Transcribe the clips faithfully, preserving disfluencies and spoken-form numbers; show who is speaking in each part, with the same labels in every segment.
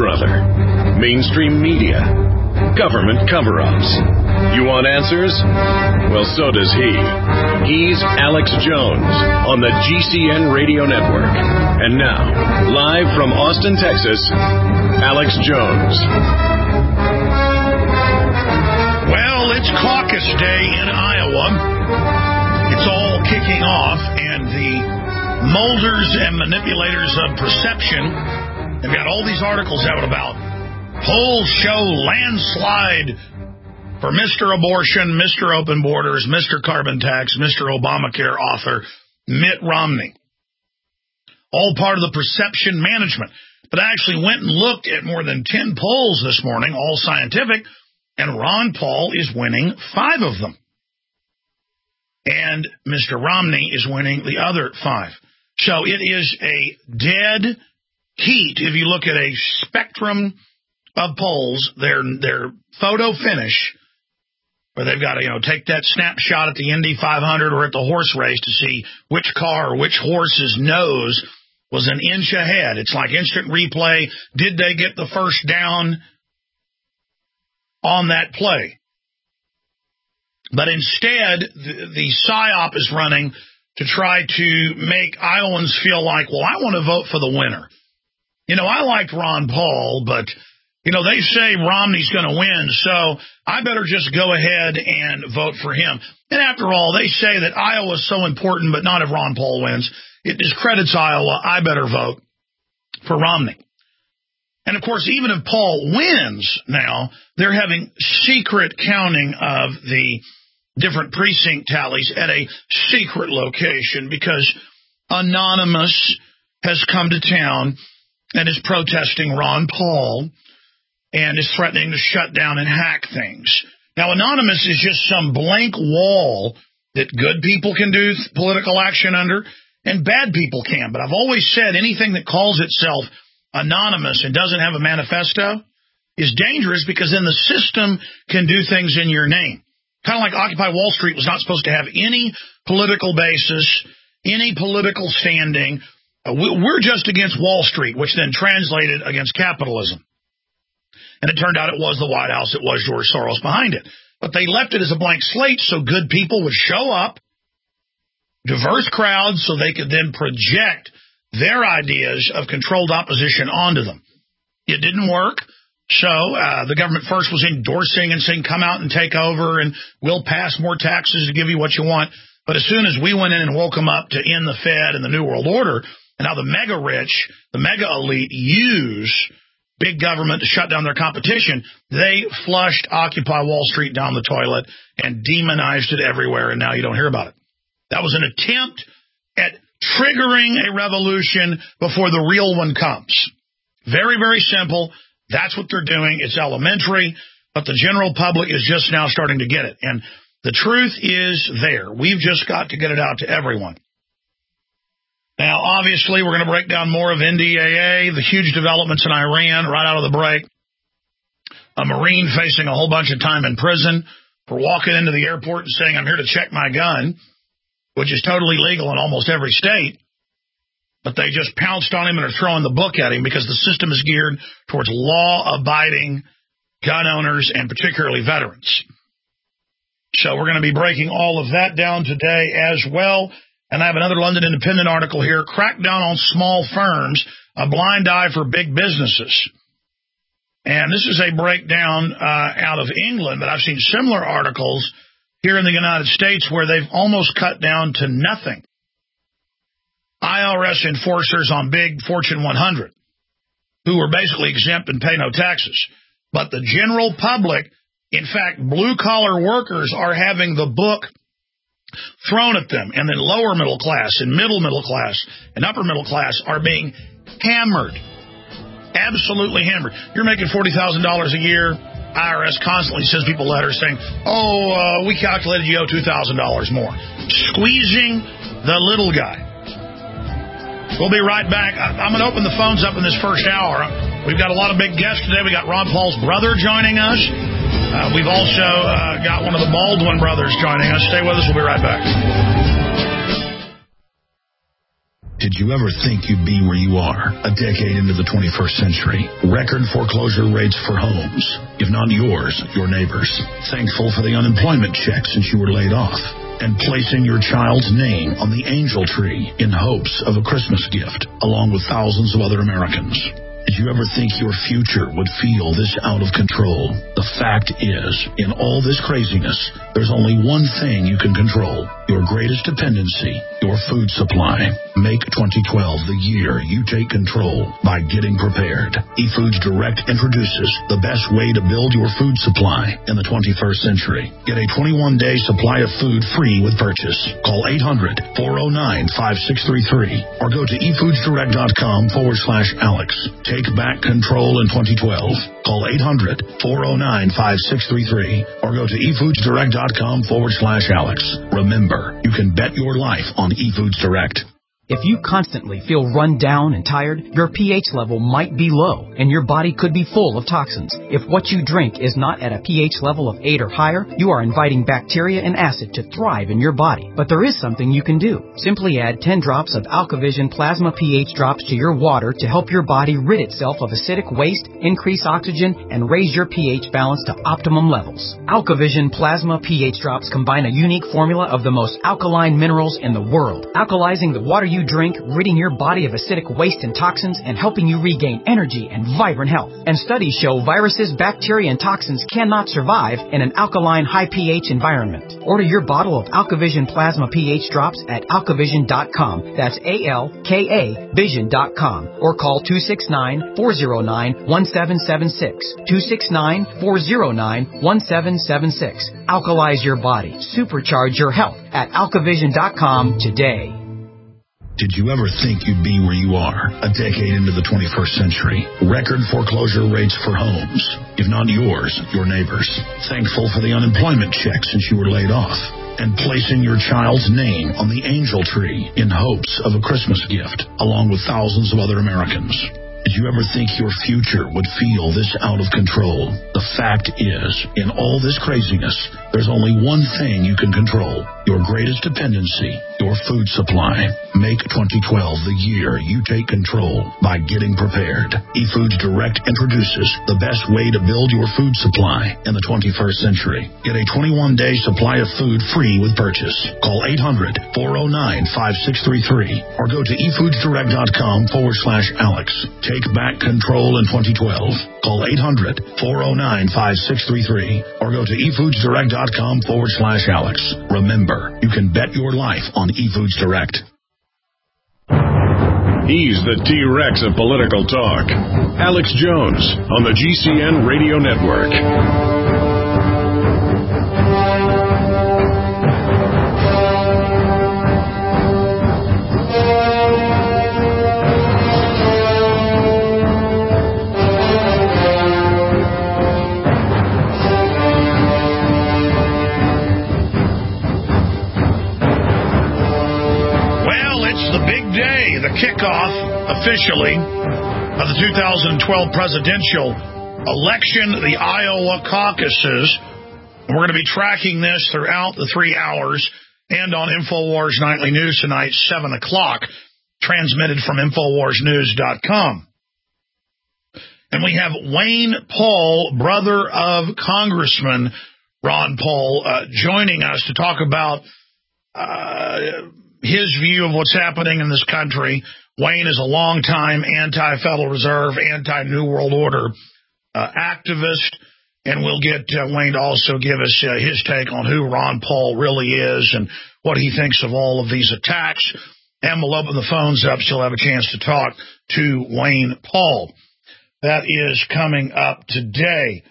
Speaker 1: brother. Mainstream media. Government cover-ups. You want answers? Well, so does he. He's Alex Jones on the G C N Radio Network. And now, live from Austin, Texas, Alex Jones.
Speaker 2: Well, it's caucus day in Iowa. It's all kicking off, and the molders and manipulators of perception have got all these articles out about polls show landslide for Mister Abortion, Mister Open Borders, Mister Carbon Tax, Mister Obamacare author Mitt Romney. All part of the perception management. But I actually went and looked at more than ten polls this morning, all scientific, and Ron Paul is winning five of them. And Mister Romney is winning the other five. So it is a dead heat. If you look at a spectrum of polls, their their photo finish, where they've got to, you know, take that snapshot at the Indy five hundred or at the horse race to see which car or which horse's nose was an inch ahead. It's like instant replay. Did they get the first down on that play? But instead, the, the PSYOP is running to try to make Iowans feel like, well, I want to vote for the winner. You know, I liked Ron Paul, but, you know, they say Romney's going to win, so I better just go ahead and vote for him. And after all, they say that Iowa's so important, but not if Ron Paul wins. It discredits Iowa. I better vote for Romney. And, of course, even if Paul wins now, they're having secret counting of the different precinct tallies at a secret location because Anonymous has come to town and is protesting Ron Paul and is threatening to shut down and hack things. Now, Anonymous is just some blank wall that good people can do political action under and bad people can. But I've always said anything that calls itself Anonymous and doesn't have a manifesto is dangerous because then the system can do things in your name. Kind of like Occupy Wall Street was not supposed to have any political basis, any political standing. Uh, we're just against Wall Street, which then translated against capitalism. And it turned out it was the White House, it was George Soros behind it. But they left it as a blank slate so good people would show up, diverse crowds, so they could then project their ideas of controlled opposition onto them. It didn't work. So uh, the government first was endorsing and saying, come out and take over, and we'll pass more taxes to give you what you want. But as soon as we went in and woke them up to end the Fed and the New World Order, and now the mega rich, the mega elite use big government to shut down their competition, they flushed Occupy Wall Street down the toilet and demonized it everywhere, and now you don't hear about it. That was an attempt at triggering a revolution before the real one comes. Very, very simple. That's what they're doing. It's elementary, but the general public is just now starting to get it. And the truth is there. We've just got to get it out to everyone. Now, obviously, we're going to break down more of N D A A, the huge developments in Iran right out of the break. A Marine facing a whole bunch of time in prison for walking into the airport and saying, I'm here to check my gun, which is totally legal in almost every state. But they just pounced on him and are throwing the book at him because the system is geared towards law-abiding gun owners and particularly veterans. So we're going to be breaking all of that down today as well. And I have another London Independent article here, Crackdown on Small Firms, a blind eye for big businesses. And this is a breakdown uh, out of England, but I've seen similar articles here in the United States where they've almost cut down to nothing. I R S enforcers on big Fortune one hundred who were basically exempt and pay no taxes. But the general public, in fact, blue-collar workers are having the book thrown at them, and then lower middle class and middle middle class and upper middle class are being hammered, absolutely hammered. You're making forty thousand dollars a year. I R S constantly sends people letters saying, oh, uh, we calculated you owe two thousand dollars more. Squeezing the little guy. We'll be right back. I'm going to open the phones up in this first hour. We've got a lot of big guests today. We got Ron Paul's brother joining us. Uh, we've also uh, got one of the Baldwin brothers joining us. Stay with us. We'll be right back. Did you ever think you'd be where you are a decade into the twenty-first century? Record foreclosure rates for homes, if not yours, your neighbors. Thankful for the unemployment check since you were laid off. And placing your child's name on the angel tree in hopes of a Christmas gift, along with thousands of other Americans. Did you ever think your future would feel this out of control? The fact is, in all this craziness, there's only one thing you can control. Your greatest dependency, your food supply. Make twenty twelve the year you take control by getting prepared. eFoods Direct introduces the best way to build your food supply in the twenty-first century. Get a twenty-one day supply of food free with purchase. Call eight hundred, four oh nine, five six three three or go to efoodsdirect.com forward slash Alex. Take back control in twenty twelve. Call eight hundred, four oh nine, five six three three or go to efoodsdirect.com forward slash Alex. Remember, you can bet your life on eFoods Direct.
Speaker 3: If you constantly feel run down and tired, your pH level might be low, and your body could be full of toxins. If what you drink is not at a pH level of eight or higher, you are inviting bacteria and acid to thrive in your body. But there is something you can do. Simply add ten drops of AlkaVision Plasma pH drops to your water to help your body rid itself of acidic waste, increase oxygen, and raise your pH balance to optimum levels. AlkaVision Plasma pH drops combine a unique formula of the most alkaline minerals in the world, alkalizing the water you drink, ridding your body of acidic waste and toxins, and helping you regain energy and vibrant health. And studies show viruses, bacteria, and toxins cannot survive in an alkaline, high pH environment. Order your bottle of AlkaVision Plasma pH drops at alkavision dot com. That's A L K A vision dot com. Or call two six nine, four oh nine, one seven seven six. two six nine, four oh nine, one seven seven six. Alkalize your body. Supercharge your health at alkavision dot com today.
Speaker 2: Did you ever think you'd be where you are a decade into the twenty-first century? Record foreclosure rates for homes, if not yours, your neighbors. Thankful for the unemployment check since you were laid off. And placing your child's name on the angel tree in hopes of a Christmas gift, along with thousands of other Americans. Did you ever think your future would feel this out of control? The fact is, in all this craziness, there's only one thing you can control. Your greatest dependency, your food supply. Make twenty twelve the year you take control by getting prepared. eFoods Direct introduces the best way to build your food supply in the twenty-first century. Get a twenty-one day supply of food free with purchase. Call eight hundred, four oh nine, five six three three or go to efoodsdirect.com forward slash Alex. Take back control in twenty twelve. Call eight hundred, four oh nine, five six three three or go to efoodsdirect.com forward slash Alex. Remember, you can bet your life on eFoods Direct.
Speaker 1: He's the T-Rex of political talk. Alex Jones on the G C N Radio Network.
Speaker 2: Kickoff officially of the two thousand twelve presidential election, the Iowa caucuses. We're going to be tracking this throughout the three hours and on InfoWars Nightly News tonight, seven o'clock, transmitted from Infowars News dot com. And we have Wayne Paul, brother of Congressman Ron Paul, uh, joining us to talk about uh his view of what's happening in this country. Wayne is a longtime anti-Federal Reserve, anti-New World Order uh, activist, and we'll get uh, Wayne to also give us uh, his take on who Ron Paul really is and what he thinks of all of these attacks. And we'll open the phones up so you'll have a chance to talk to Wayne Paul. That is coming up today.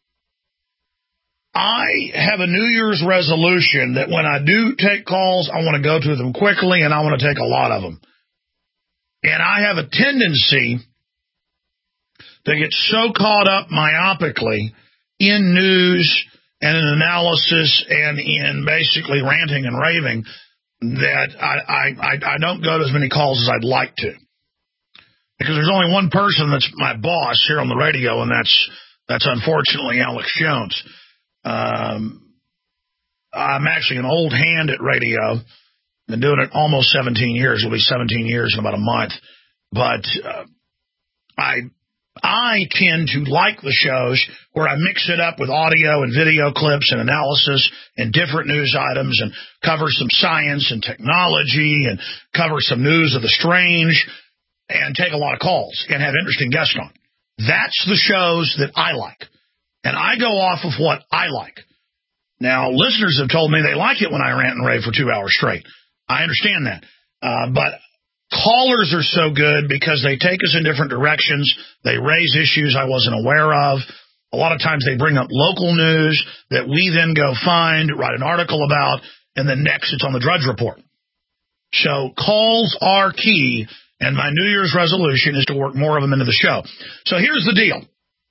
Speaker 2: I have a New Year's resolution that when I do take calls, I want to go to them quickly, and I want to take a lot of them. And I have a tendency to get so caught up myopically in news and in analysis and in basically ranting and raving that I, I, I don't go to as many calls as I'd like to. Because there's only one person that's my boss here on the radio, and that's that's unfortunately Alex Jones. Um, I'm actually an old hand at radio. Been doing it almost seventeen years. It'll be seventeen years in about a month. But uh, I I tend to like the shows where I mix it up with audio and video clips and analysis and different news items and cover some science and technology and cover some news of the strange and take a lot of calls and have interesting guests on. That's the shows that I like. And I go off of what I like. Now, listeners have told me they like it when I rant and rave for two hours straight. I understand that. Uh, but callers are so good because they take us in different directions. They raise issues I wasn't aware of. A lot of times they bring up local news that we then go find, write an article about, and then next it's on the Drudge Report. So calls are key, and my New Year's resolution is to work more of them into the show. So here's the deal.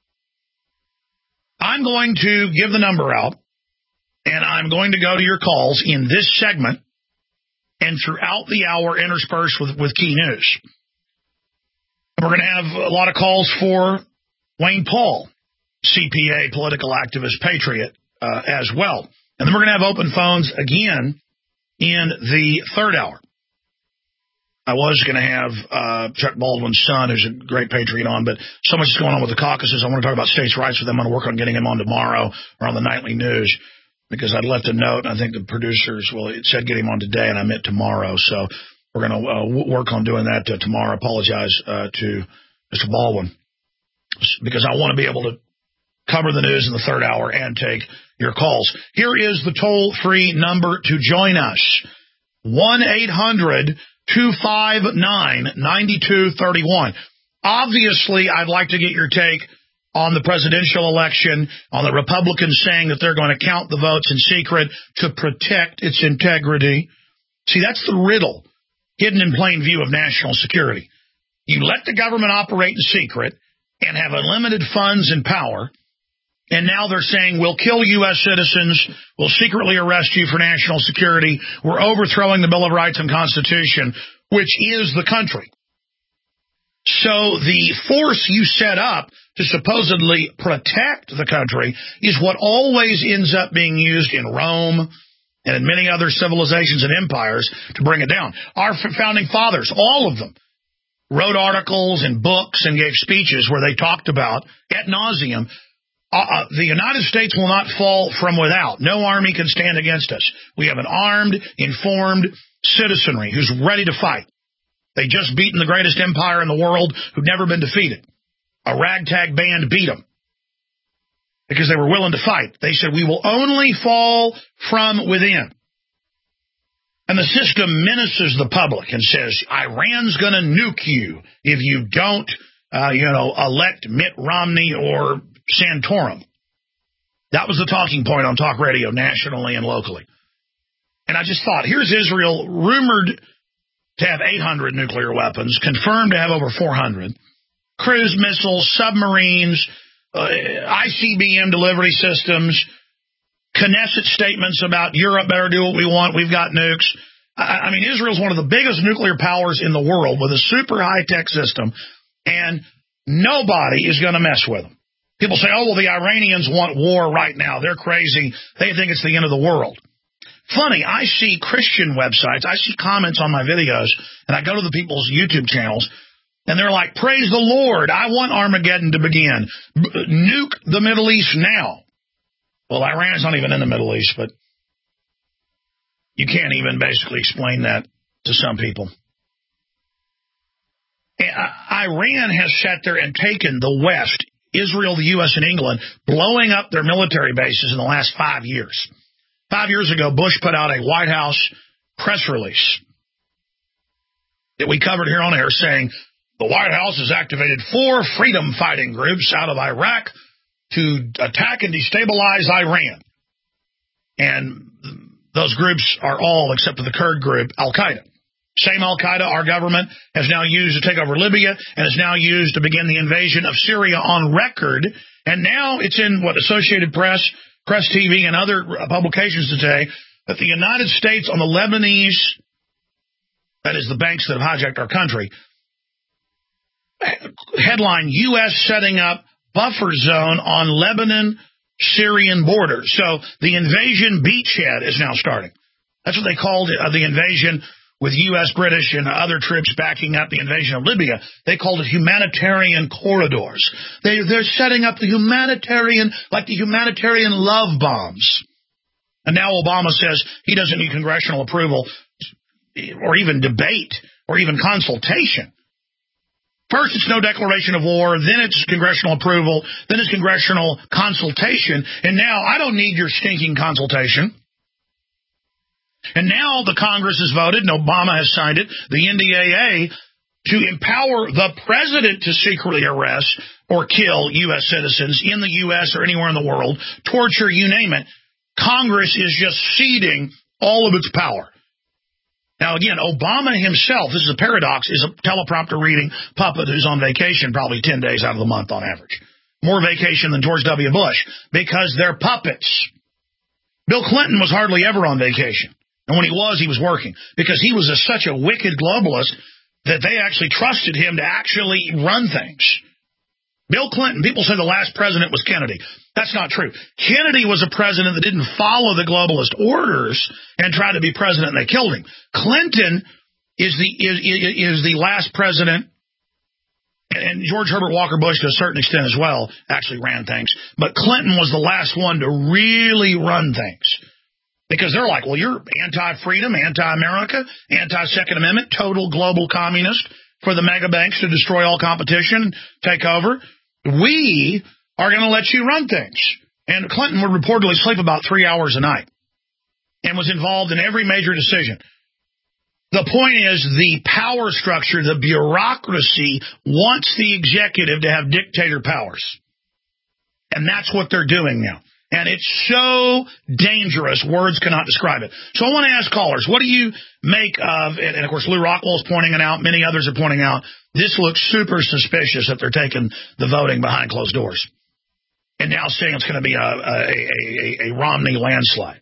Speaker 2: I'm going to give the number out, and I'm going to go to your calls in this segment and throughout the hour interspersed with, with key news. We're going to have a lot of calls for Wayne Paul, C P A, political activist, patriot, uh, as well. And then we're going to have open phones again in the third hour. I was going to have uh, Chuck Baldwin's son, who's a great patriot, on, but so much is going on with the caucuses. I want to talk about states' rights with them. I'm going to work on getting him on tomorrow or on the nightly news because I'd left a note. I think the producers, well, it said get him on today, and I meant tomorrow. So we're going to uh, work on doing that uh, tomorrow. I apologize uh, to Mister Baldwin because I want to be able to cover the news in the third hour and take your calls. Here is the toll-free number to join us, one eight hundred two five nine nine two three one. Obviously, I'd like to get your take on the presidential election, on the Republicans saying that they're going to count the votes in secret to protect its integrity. See, that's the riddle hidden in plain view of national security. You let the government operate in secret and have unlimited funds and power, and now they're saying we'll kill U S citizens, we'll secretly arrest you for national security, we're overthrowing the Bill of Rights and Constitution, which is the country. So the force you set up to supposedly protect the country is what always ends up being used in Rome and in many other civilizations and empires to bring it down. Our founding fathers, all of them, wrote articles and books and gave speeches where they talked about, ad nauseum, Uh, uh, the United States will not fall from without. No army can stand against us. We have an armed, informed citizenry who's ready to fight. They just beaten the greatest empire in the world who'd never been defeated. A ragtag band beat them because they were willing to fight. They said, we will only fall from within. And the system menaces the public and says, Iran's going to nuke you if you don't, uh, you know, elect Mitt Romney or Santorum. That was the talking point on talk radio nationally and locally. And I just thought, here's Israel rumored to have eight hundred nuclear weapons, confirmed to have over four hundred, cruise missiles, submarines, uh, I C B M delivery systems, Knesset statements about Europe better do what we want, we've got nukes. I, I mean, Israel's one of the biggest nuclear powers in the world with a super high-tech system, and nobody is going to mess with them. People say, oh, well, the Iranians want war right now. They're crazy. They think it's the end of the world. Funny, I see Christian websites, I see comments on my videos, and I go to the people's YouTube channels, and they're like, praise the Lord, I want Armageddon to begin. B- nuke the Middle East now. Well, Iran is not even in the Middle East, but you can't even basically explain that to some people. Iran has sat there and taken the West, Israel, the U S, and England, blowing up their military bases in the last five years. Five years ago, Bush put out a White House press release that we covered here on air saying the White House has activated four freedom-fighting groups out of Iraq to attack and destabilize Iran. And those groups are all, except for the Kurd group, Al-Qaeda. Same Al-Qaeda our government has now used to take over Libya and is now used to begin the invasion of Syria on record. And now it's in, what, Associated Press, Press T V, and other publications today that the United States on the Lebanese, that is the banks that have hijacked our country, headline, U S setting up buffer zone on Lebanon-Syrian border. So the invasion beachhead is now starting. That's what they called it, uh, the invasion with U S, British, and other troops backing up the invasion of Libya. They called it humanitarian corridors. They, they're setting up the humanitarian, like the humanitarian love bombs. And now Obama says he doesn't need congressional approval or even debate or even consultation. First, it's no declaration of war. Then it's congressional approval. Then it's congressional consultation. And now I don't need your stinking consultation. And now the Congress has voted, and Obama has signed it, the N D A A, to empower the president to secretly arrest or kill U S citizens in the U S or anywhere in the world, torture, you name it. Congress is just ceding all of its power. Now, again, Obama himself, this is a paradox, is a teleprompter reading puppet who's on vacation probably ten days out of the month on average. More vacation than George W. Bush, because they're puppets. Bill Clinton was hardly ever on vacation. And when he was, he was working, because he was a, such a wicked globalist that they actually trusted him to actually run things. Bill Clinton, people say the last president was Kennedy. That's not true. Kennedy was a president that didn't follow the globalist orders and tried to be president, and they killed him. Clinton is the is, is the last president, and George Herbert Walker Bush to a certain extent as well actually ran things. But Clinton was the last one to really run things. Because they're like, well, you're anti-freedom, anti-America, anti-Second Amendment, total global communist for the mega banks to destroy all competition, take over. We are going to let you run things. And Clinton would reportedly sleep about three hours a night and was involved in every major decision. The point is the power structure, the bureaucracy wants the executive to have dictator powers. And that's what they're doing now. And it's so dangerous, words cannot describe it. So I want to ask callers, what do you make of, and of course Lou Rockwell is pointing it out, many others are pointing out, this looks super suspicious that they're taking the voting behind closed doors. And now saying it's going to be a, a, a, a Romney landslide.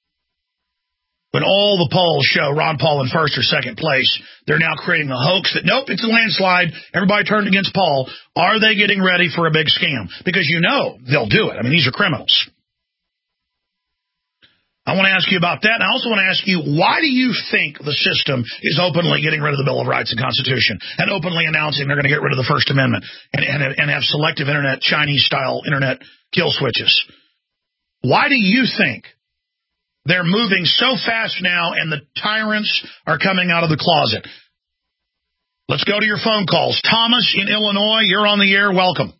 Speaker 2: When all the polls show Ron Paul in first or second place, they're now creating a hoax that, nope, it's a landslide, everybody turned against Paul. Are they getting ready for a big scam? Because you know they'll do it. I mean, these are criminals. I want to ask you about that, and I also want to ask you, why do you think the system is openly getting rid of the Bill of Rights and Constitution and openly announcing they're going to get rid of the First Amendment and, and, and have selective Internet, Chinese-style Internet kill switches? Why do you think they're moving so fast now and the tyrants are coming out of the closet? Let's go to your phone calls. Thomas in Illinois, you're on the air. Welcome.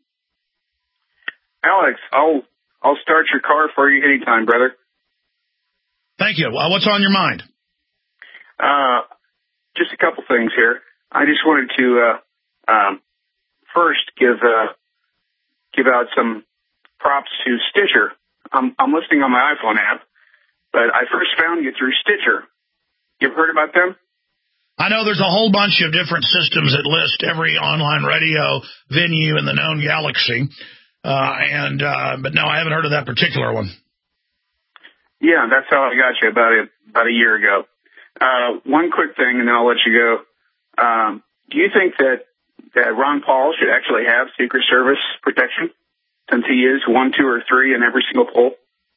Speaker 4: Alex, I'll I'll start your car for you anytime, brother.
Speaker 2: Thank you. Uh, what's on your mind?
Speaker 4: Uh, just a couple things here. I just wanted to uh, um, first give uh, give out some props to Stitcher. I'm, I'm listening on my iPhone app, but I first found you through Stitcher. You ever heard about them?
Speaker 2: I know there's a whole bunch of different systems that list every online radio venue in the known galaxy, uh, and uh, but no, I haven't heard of that particular one.
Speaker 4: Yeah, that's how I got you about a, about a year ago. Uh, one quick thing, and then I'll let you go. Um, do you think that, that Ron Paul should actually have Secret Service protection since he is one, two, or three in every single poll?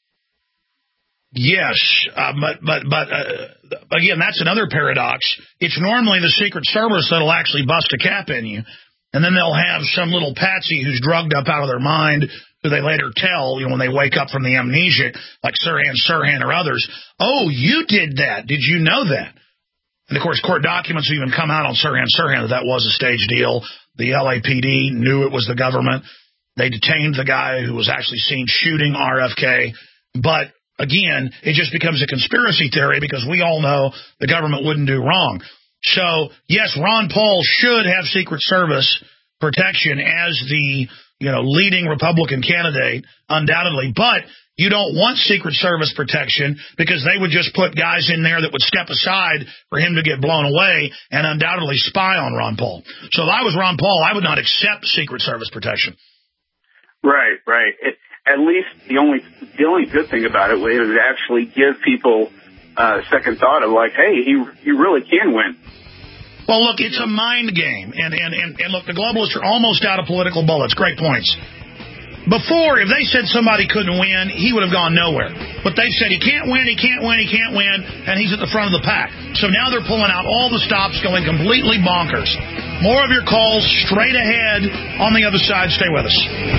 Speaker 2: Yes, uh, but but but uh, again, that's another paradox. It's normally the Secret Service that'll actually bust a cap in you, and then they'll have some little patsy who's drugged up out of their mind, who they later tell, you know, when they wake up from the amnesia, like Sirhan Sirhan or others, oh, you did that. Did you know that? And, of course, court documents have even come out on Sirhan Sirhan that that was a stage deal. The L A P D knew it was the government. They detained the guy who was actually seen shooting R F K. But, again, it just becomes a conspiracy theory because we all know the government wouldn't do wrong. So, yes, Ron Paul should have Secret Service protection as the, you know, leading Republican candidate, undoubtedly. But you don't want Secret Service protection because they would just put guys in there that would step aside for him to get blown away and undoubtedly spy on Ron Paul. So if I was Ron Paul, I would not accept Secret Service protection.
Speaker 4: Right, right. It, at least the only the only good thing about it was to actually give people a uh, second thought of like, hey, he he really can win.
Speaker 2: Well, look, it's a mind game. And, and, and, and look, the globalists are almost out of political bullets. Great points. Before, if they said somebody couldn't win, he would have gone nowhere. But they said he can't win, he can't win, he can't win, and he's at the front of the pack. So now they're pulling out all the stops, going completely bonkers. More of your calls straight ahead on the other side. Stay with us.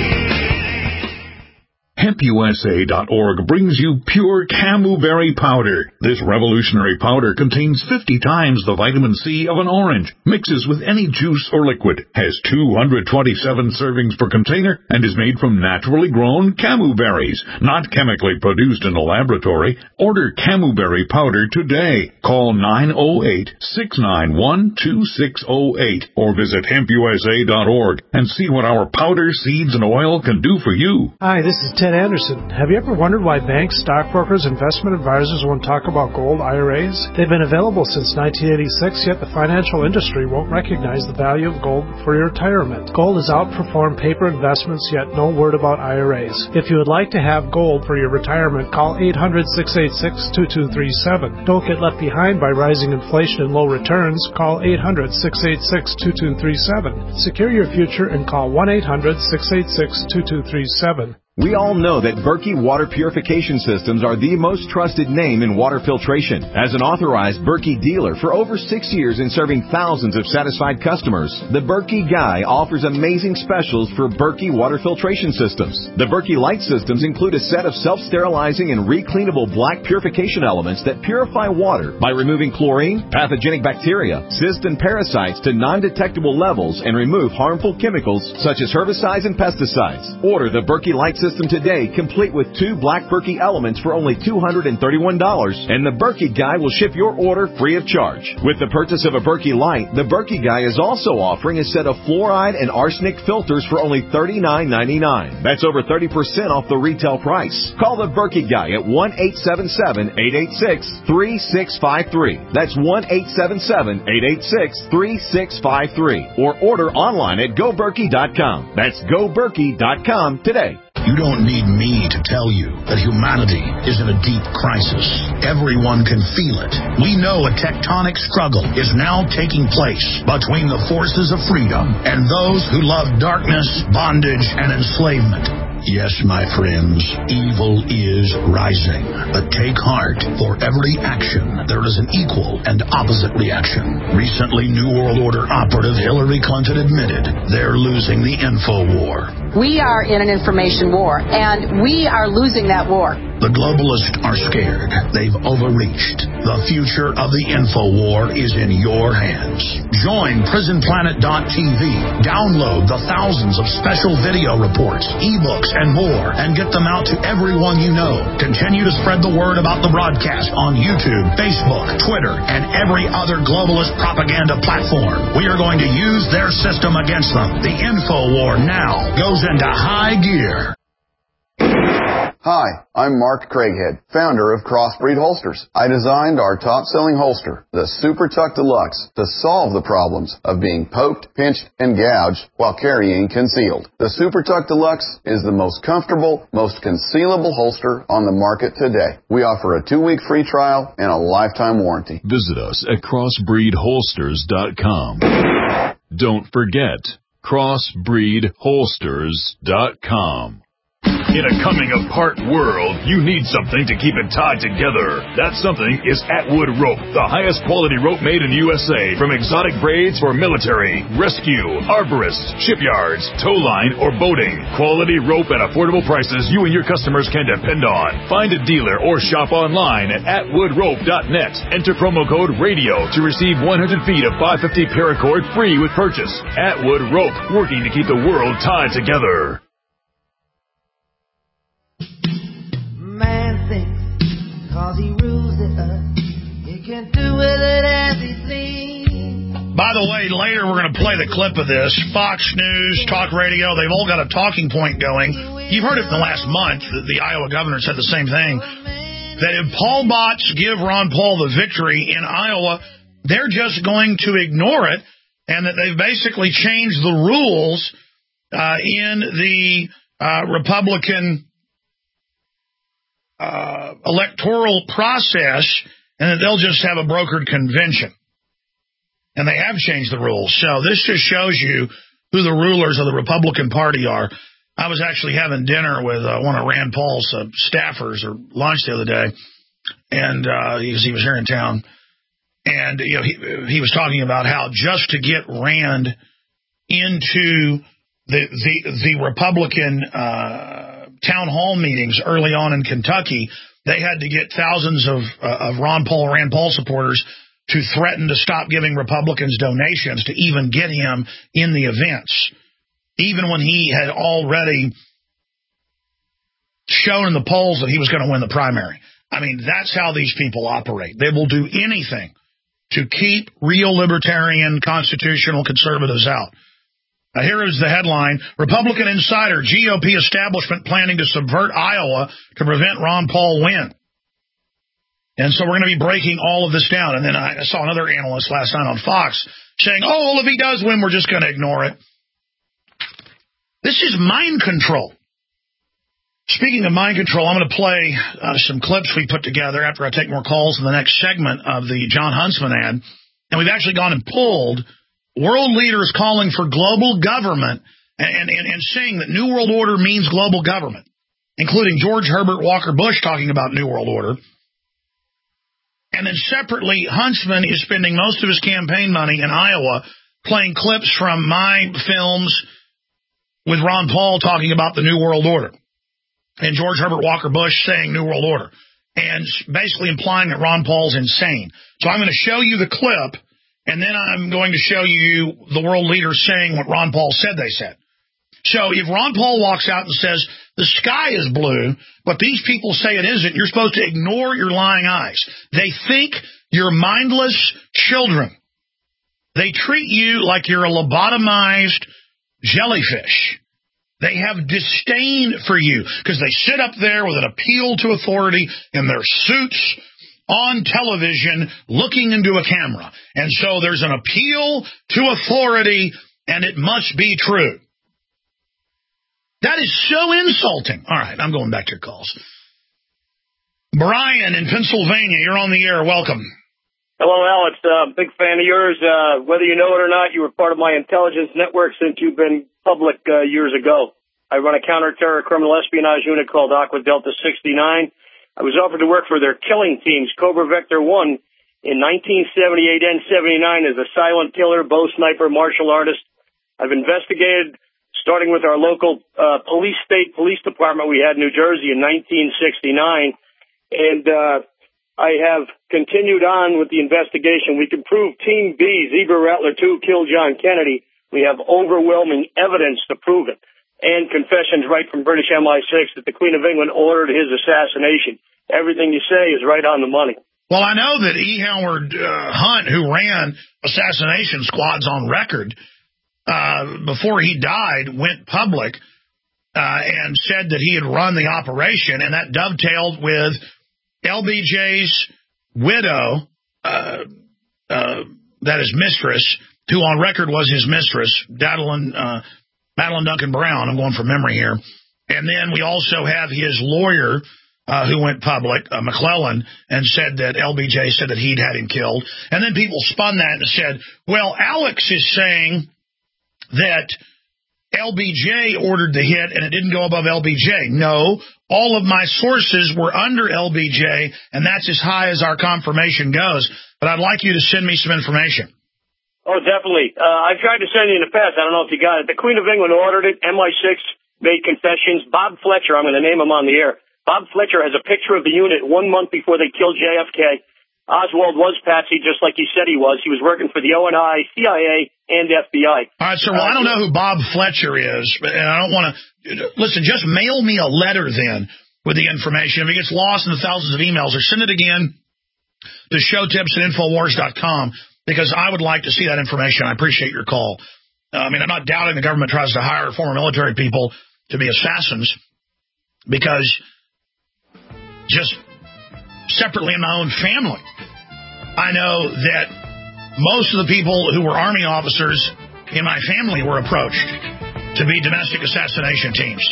Speaker 5: Hemp U S A dot org brings you pure Camuberry powder. This revolutionary powder contains fifty times the vitamin C of an orange, mixes with any juice or liquid, has two hundred twenty-seven servings per container, and is made from naturally grown camu berries, not chemically produced in a laboratory. Order Camuberry powder today. Call nine oh eight, six nine one, two six oh eight or visit hemp U S A dot org and see what our powder, seeds, and oil can do for you.
Speaker 6: Hi, this is Ted Anderson. Have you ever wondered why banks, stockbrokers, investment advisors won't talk about gold I R As? They've been available since nineteen eighty-six, yet the financial industry won't recognize the value of gold for your retirement. Gold has outperformed paper investments, yet no word about I R As. If you would like to have gold for your retirement, call eight hundred, six eight six, two two three seven. Don't get left behind by rising inflation and low returns. Call eight hundred, six eight six, two two three seven. Secure your future and call one eight hundred, six eight six, two two three seven.
Speaker 7: We all know that Berkey Water Purification Systems are the most trusted name in water filtration. As an authorized Berkey dealer for over six years and serving thousands of satisfied customers, the Berkey Guy offers amazing specials for Berkey Water Filtration Systems. The Berkey Light Systems include a set of self-sterilizing and recleanable black purification elements that purify water by removing chlorine, pathogenic bacteria, cysts, and parasites to non-detectable levels and remove harmful chemicals such as herbicides and pesticides. Order the Berkey Light System today, complete with two black Berkey elements for only two hundred thirty-one dollars, and the Berkey Guy will ship your order free of charge. With the purchase of a Berkey Light, the Berkey Guy is also offering a set of fluoride and arsenic filters for only thirty-nine ninety-nine. That's over thirty percent off the retail price. Call the Berkey Guy at one eight seven seven, eight eight six, three six five three. That's one eight seven seven, eight eight six, three six five three. Or order online at go berkey dot com. That's go berkey dot com today.
Speaker 2: You don't need me to tell you that humanity is in a deep crisis. Everyone can feel it. We know a tectonic struggle is now taking place between the forces of freedom and those who love darkness, bondage, and enslavement. Yes, my friends, evil is rising. But take heart. For every action, there is an equal and opposite reaction. Recently, New World Order operative Hillary Clinton admitted they're losing the info war.
Speaker 8: We are in an information war, and we are losing that war.
Speaker 2: The globalists are scared. They've overreached. The future of the info war is in your hands. Join prison planet dot t v. Download the thousands of special video reports, ebooks, and more, and get them out to everyone you know. Continue to spread the word about the broadcast on YouTube, Facebook, Twitter, and every other globalist propaganda platform. We are going to use their system against them. The info war now goes into high gear.
Speaker 9: Hi, I'm Mark Craighead, founder of Crossbreed Holsters. I designed our top-selling holster, the Super Tuck Deluxe, to solve the problems of being poked, pinched, and gouged while carrying concealed. The Super Tuck Deluxe is the most comfortable, most concealable holster on the market today. We offer a two-week free trial and a lifetime warranty.
Speaker 10: Visit us at crossbreed holsters dot com. Don't forget, crossbreed holsters dot com.
Speaker 1: In a coming-apart world, you need something to keep it tied together. That something is Atwood Rope, the highest quality rope made in the U S A. From exotic braids for military, rescue, arborists, shipyards, tow line, or boating. Quality rope at affordable prices you and your customers can depend on. Find a dealer or shop online at atwood rope dot net. Enter promo code RADIO to receive one hundred feet of five fifty paracord free with purchase. Atwood Rope, working to keep the world tied together.
Speaker 11: Man thinks cause he rules the earth, he can do with it as he please.
Speaker 2: By the way, later we're going to play the clip of this. Fox News, Talk Radio, they've all got a talking point going. You've heard it in the last month. The, the Iowa governor said the same thing. That if Paul bots give Ron Paul the victory in Iowa, they're just going to ignore it, and that they've basically changed the rules uh, in the uh, Republican Uh, electoral process, and that they'll just have a brokered convention. And they have changed the rules. So this just shows you who the rulers of the Republican Party are. I was actually having dinner with uh, one of Rand Paul's uh, staffers or lunch the other day, and uh, because he was here in town, and you know he he was talking about how just to get Rand into the the the Republican uh, town hall meetings early on in Kentucky, they had to get thousands of uh, of Ron Paul Rand Paul supporters to threaten to stop giving Republicans donations to even get him in the events, even when he had already shown in the polls that he was going to win the primary. I mean, that's how these people operate. They will do anything to keep real libertarian, constitutional conservatives out. Now, here is the headline: Republican insider, G O P establishment planning to subvert Iowa to prevent Ron Paul win. And so we're going to be breaking all of this down. And then I saw another analyst last night on Fox saying, oh, well, if he does win, we're just going to ignore it. This is mind control. Speaking of mind control, I'm going to play uh, some clips we put together after I take more calls in the next segment of the John Huntsman ad. And we've actually gone and pulled world leaders calling for global government and, and, and saying that New World Order means global government, including George Herbert Walker Bush talking about New World Order. And then separately, Huntsman is spending most of his campaign money in Iowa playing clips from my films with Ron Paul talking about the New World Order and George Herbert Walker Bush saying New World Order and basically implying that Ron Paul's insane. So I'm going to show you the clip, and then I'm going to show you the world leaders saying what Ron Paul said they said. So if Ron Paul walks out and says, the sky is blue, but these people say it isn't, you're supposed to ignore your lying eyes. They think you're mindless children. They treat you like you're a lobotomized jellyfish. They have disdain for you because they sit up there with an appeal to authority in their suits on television looking into a camera. And so there's an appeal to authority, and it must be true. That is so insulting. All right, I'm going back to your calls. Brian in Pennsylvania, you're on the air. Welcome.
Speaker 12: Hello, Alex. Uh, big fan of yours. Uh, whether you know it or not, you were part of my intelligence network since you've been public uh, years ago. I run a counterterror criminal espionage unit called Aqua Delta sixty-nine. I was offered to work for their killing teams, Cobra Vector one, in nineteen seventy-eight and seventy-nine as a silent killer, bow sniper, martial artist. I've investigated, starting with our local uh, police state police department we had in New Jersey in nineteen sixty-nine. And uh, I have continued on with the investigation. We can prove Team B, Zebra Rattler two, killed John Kennedy. We have overwhelming evidence to prove it. And confessions right from British M I six that the Queen of England ordered his assassination. Everything you say is right on the money.
Speaker 2: Well, I know that E. Howard uh, Hunt, who ran assassination squads on record, uh, before he died, went public uh, and said that he had run the operation, and that dovetailed with L B J's widow, uh, uh, that is mistress, who on record was his mistress, Madeline, uh, Madeline Duncan Brown. I'm going from memory here. And then we also have his lawyer, uh, who went public, uh, McClellan, and said that L B J said that he'd had him killed. And then people spun that and said, well, Alex is saying that L B J ordered the hit and it didn't go above L B J. No, all of my sources were under L B J, and that's as high as our confirmation goes. But I'd like you to send me some information.
Speaker 12: Oh, definitely. Uh, I've tried to send you in the past. I don't know if you got it. The Queen of England ordered it. M I six made confessions. Bob Fletcher, I'm going to name him on the air. Bob Fletcher has a picture of the unit one month before they killed J F K. Oswald was Patsy, just like he said he was. He was working for the O N I, C I A, and F B I.
Speaker 2: All right, sir. Well, uh, I don't know who Bob Fletcher is, and I don't want to... Listen, just mail me a letter then with the information. If it gets lost in the thousands of emails, or send it again to showtips at infowars dot com, because I would like to see that information. I appreciate your call. Uh, I mean, I'm not doubting the government tries to hire former military people to be assassins, because just separately in my own family, I know that most of the people who were Army officers in my family were approached to be domestic assassination teams.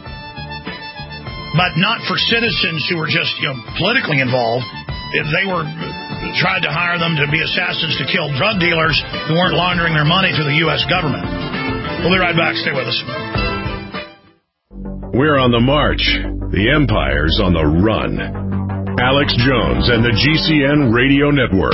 Speaker 2: But not for citizens who were just, you know, politically involved. If they were tried to hire them to be assassins to kill drug dealers who weren't laundering their money to the U S government. We'll be right back. Stay with us.
Speaker 1: We're on the march. The empire's on the run. Alex Jones and the G C N Radio Network.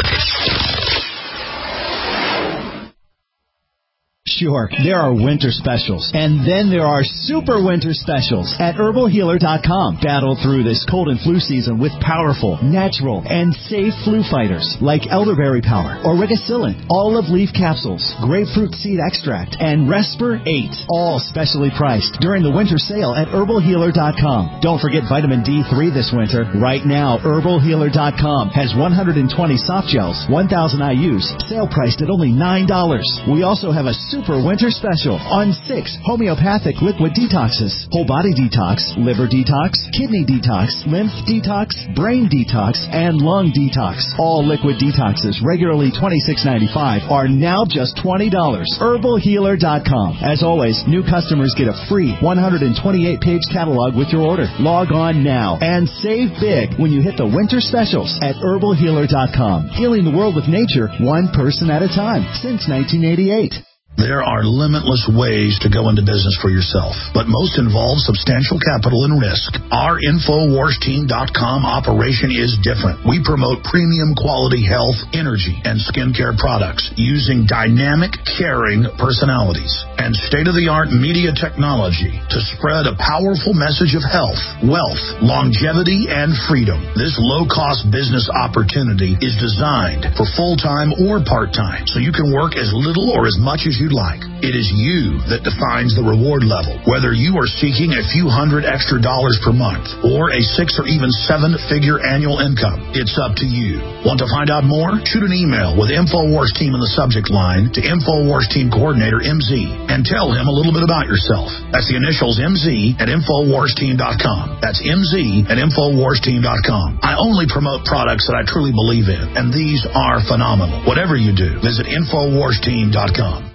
Speaker 13: Sure, there are winter specials, and then there are super winter specials at herbal healer dot com. Battle through this cold and flu season with powerful, natural, and safe flu fighters like elderberry power, auricicillin, olive leaf capsules, grapefruit seed extract, and Resper eight, all specially priced during the winter sale at herbal healer dot com. Don't forget vitamin D three this winter. Right now, herbal healer dot com has one hundred twenty soft gels, one thousand I U's, sale priced at only nine dollars. We also have a super winter special on six homeopathic liquid detoxes: whole body detox, liver detox, kidney detox, lymph detox, brain detox, and lung detox. All liquid detoxes, regularly twenty-six ninety-five, are now just twenty dollars. herbal healer dot com. As always, new customers get a free one hundred twenty-eight page catalog with your order. Log on now and save big when you hit the winter specials at herbal healer dot com. Healing the world with nature, one person at a time, since nineteen eighty-eight.
Speaker 2: There are limitless ways to go into business for yourself, but most involve substantial capital and risk. Our Infowars Team dot com operation is different. We promote premium quality health, energy, and skincare products using dynamic, caring personalities and state-of-the-art media technology to spread a powerful message of health, wealth, longevity, and freedom. This low-cost business opportunity is designed for full-time or part-time, so you can work as little or as much as you like. It is you that defines the reward level, whether you are seeking a few hundred extra dollars per month or a six or even seven figure annual income. It's up to you. Want to find out more? Shoot an email with Infowars Team in the subject line to Infowars Team Coordinator M Z and tell him a little bit about yourself. That's the initials M Z at Infowars Team dot com. That's M Z at Infowars Team dot com. I only promote products that I truly believe in, and these are phenomenal. Whatever you do, visit Infowars Team dot com.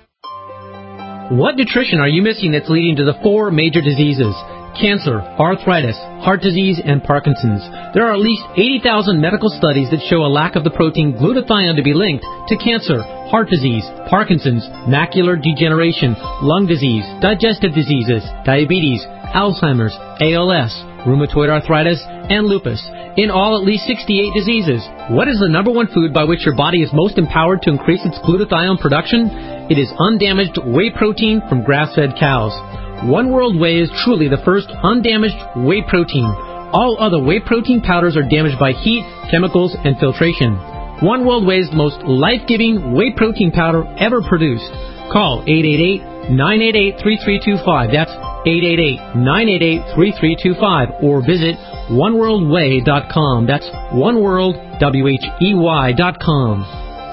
Speaker 14: What nutrition are you missing that's leading to the four major diseases? Cancer, arthritis, heart disease, and Parkinson's. There are at least eighty thousand medical studies that show a lack of the protein glutathione to be linked to cancer, heart disease, Parkinson's, macular degeneration, lung disease, digestive diseases, diabetes, Alzheimer's, A L S, rheumatoid arthritis, and lupus. In all, at least sixty-eight diseases. What is the number one food by which your body is most empowered to increase its glutathione production? It is undamaged whey protein from grass-fed cows. One World Whey is truly the first undamaged whey protein. All other whey protein powders are damaged by heat, chemicals, and filtration. One World Whey is the most life-giving whey protein powder ever produced. Call eight eight eight, nine eight eight, three three two five. That's eight eight eight, nine eight eight, three three two five. Or visit one world way dot com. That's oneworld, W H E Y dot com.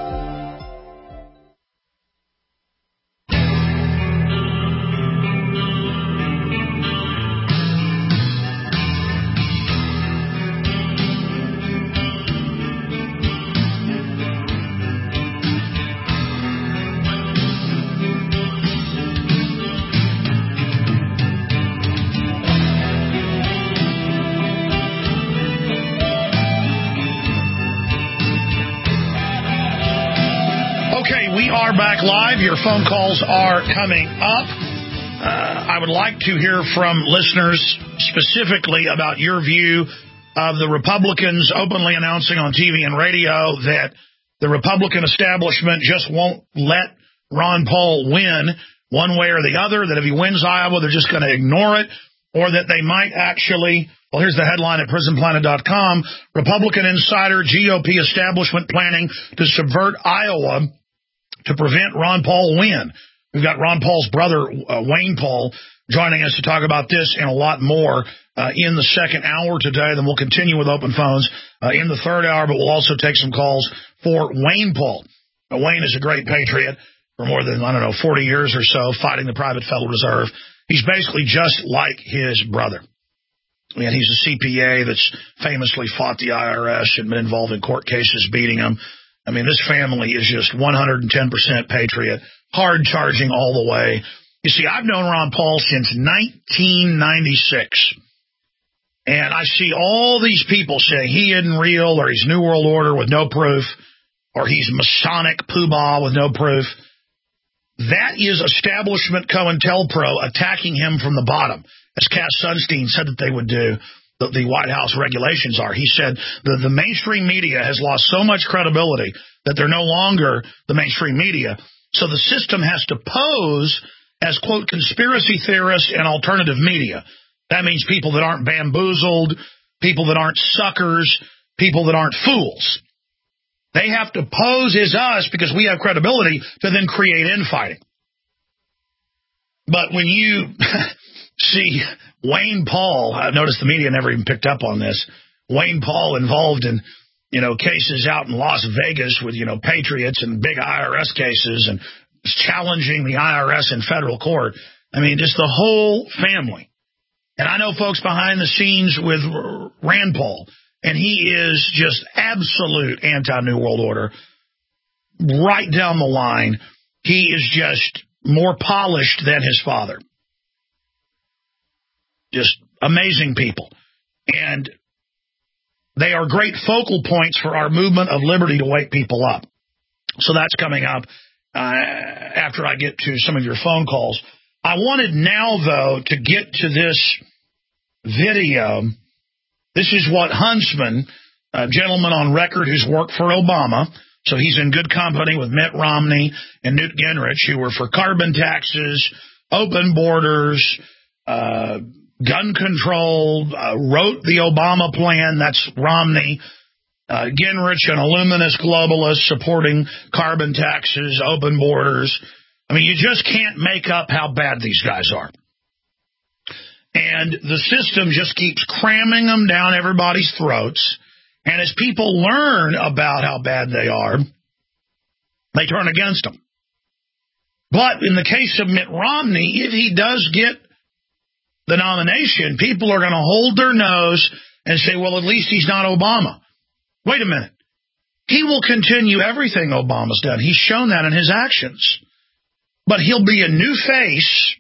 Speaker 2: Back live. Your phone calls are coming up. Uh, I would like to hear from listeners specifically about your view of the Republicans openly announcing on T V and radio that the Republican establishment just won't let Ron Paul win one way or the other, that if he wins Iowa, they're just going to ignore it, or that they might actually, well, here's the headline at prison planet dot com, Republican insider G O P establishment planning to subvert Iowa to prevent Ron Paul win. We've got Ron Paul's brother, uh, Wayne Paul, joining us to talk about this and a lot more uh, in the second hour today. Then we'll continue with open phones uh, in the third hour, but we'll also take some calls for Wayne Paul. Now, Wayne is a great patriot for more than, I don't know, forty years or so, fighting the private Federal Reserve. He's basically just like his brother. And he's a C P A that's famously fought the I R S and been involved in court cases beating him. I mean, this family is just one hundred ten percent patriot, hard-charging all the way. You see, I've known Ron Paul since nineteen ninety-six, and I see all these people saying he isn't real, or he's New World Order with no proof, or he's Masonic poobah with no proof. That is establishment COINTELPRO attacking him from the bottom, as Cass Sunstein said that they would do. The, the White House regulations are. He said the, the mainstream media has lost so much credibility that they're no longer the mainstream media. So the system has to pose as, quote, conspiracy theorists and alternative media. That means people that aren't bamboozled, people that aren't suckers, people that aren't fools. They have to pose as us because we have credibility to then create infighting. But when you see Wayne Paul, I've noticed the media never even picked up on this, Wayne Paul involved in, you know, cases out in Las Vegas with, you know, patriots and big I R S cases and challenging the I R S in federal court. I mean, just the whole family. And I know folks behind the scenes with Rand Paul, and he is just absolute anti-New World Order. Right down the line, he is just more polished than his father. Just amazing people. And they are great focal points for our movement of liberty to wake people up. So that's coming up uh, after I get to some of your phone calls. I wanted now, though, to get to this video. This is what Huntsman, a gentleman on record who's worked for Obama, so he's in good company with Mitt Romney and Newt Gingrich, who were for carbon taxes, open borders, uh, gun control, uh, wrote the Obama plan, that's Romney. Uh, Gingrich, an illuminist globalist supporting carbon taxes, open borders. I mean, you just can't make up how bad these guys are. And the system just keeps cramming them down everybody's throats. And as people learn about how bad they are, they turn against them. But in the case of Mitt Romney, if he does get the nomination, people are going to hold their nose and say, well, at least he's not Obama. Wait a minute. He will continue everything Obama's done. He's shown that in his actions. But he'll be a new face.